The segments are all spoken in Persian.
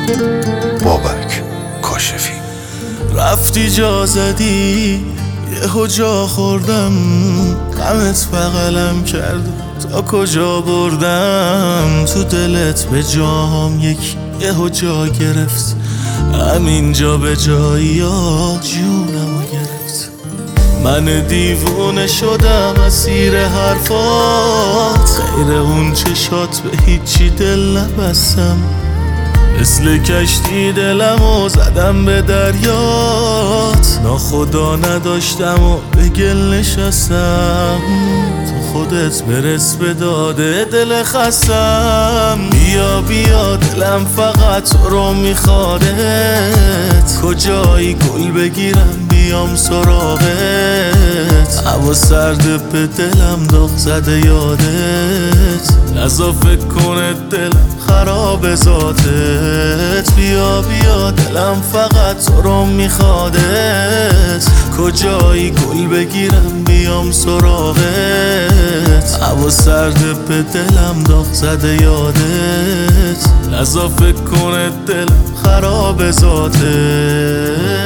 بابک کاشفی. رفتی جا زدی یهو جا خوردم، غمت بغلم کرد تا کجا بردم. تو دلت به جام یک یهو جا گرفت، همینجا به جایی ها جونمو گرفت. من دیوونه شدم اسیر حرفات، غیر اون چشات به هیچی دل نبستم. مثل کشتی دلمو زدم به دریات، ناخدا نداشتم و به گل نشستم. تو خودت برس به داده دل خستم. بیا بیا دلم فقط تو رو میخوادت، کجایی گل بگیرم بیام سراغت. هوا سرد به دلم داغ زده یادت، نزا فکر کنه دلم خراب ذاتت. بیا بیا دلم فقط تو رو میخوادت، کجایی گل بگیرم بیام سراغت. هوا سرد به دلم داغ زده یادت، نزا فکر کنه دلم خراب ذاتت.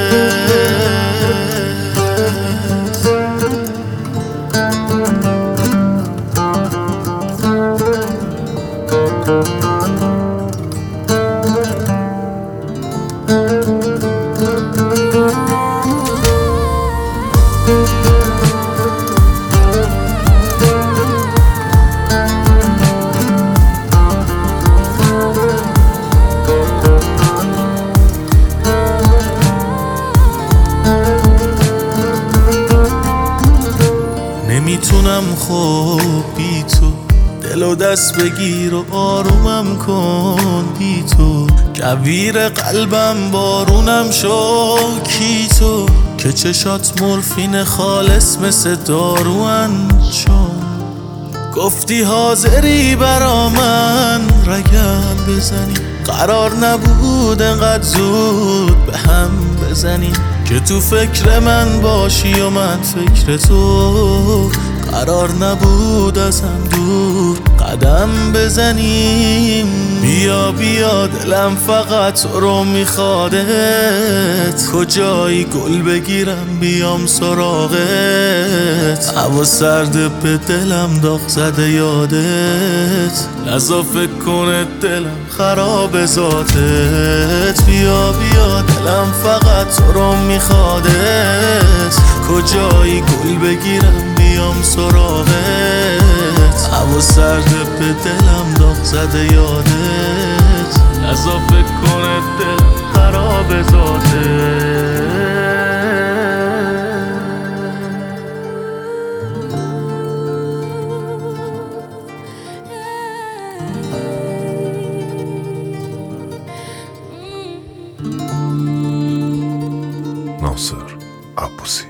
نمیتونم خوب بی تو، دل و دست بگیر و آرومم کن بی تو. کویر قلبم بارونم شو کی تو، که چشات مورفین خالص مثل داروان. چون گفتی حاضری برا من رگم بزنی، قرار نبود انقدر زود به هم بزنی. که تو فکر من باشی و من فکر تو، قرار نبود ازم دور قدم بزنیم. بیا بیا دلم فقط تو رو میخوادت، کجایی گل بگیرم بیام سراغت. هوا سرد به دلم داغ زده یادت، نزا فکر کنه دلم خراب ذاتت. بیا بیا دلم فقط تو رو میخوادت، کجایی گل بگیرم بیام سراغت. هوا سرد به دلم داغ زده یادت، نزا فکر کنه دلم خراب ذاتت. ناصر عباسی.